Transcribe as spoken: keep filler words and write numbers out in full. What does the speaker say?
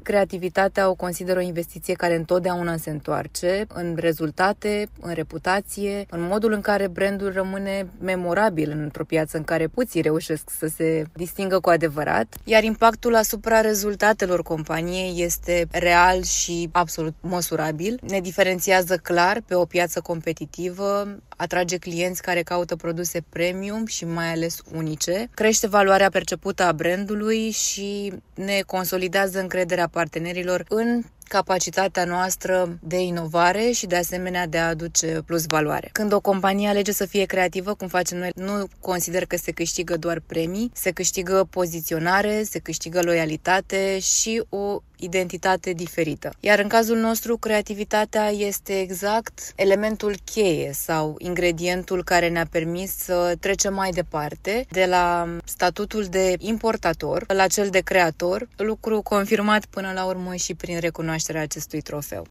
Creativitatea o consider o investiție care întotdeauna se întoarce în rezultate, în reputație, în modul în care brandul rămâne memorabil într-o piață în care puțini reușesc să se distingă cu adevărat, iar impactul asupra rezultatelor companiei este real și absolut măsurabil. Ne diferențiază clar pe o piață competitivă, atrage clienți care caută produse premium și mai ales unice, crește valoarea percepută a brandului și ne consolidează încrederea partenerilor în capacitatea noastră de inovare și de asemenea de a aduce plus valoare. Când o companie alege să fie creativă, cum facem noi, nu consider că se câștigă doar premii, se câștigă poziționare, se câștigă loialitate și o identitate diferită. Iar în cazul nostru, creativitatea este exact elementul cheie sau ingredientul care ne-a permis să trecem mai departe de la statutul de importator la cel de creator, lucru confirmat până la urmă și prin recunoașterea acestui trofeu.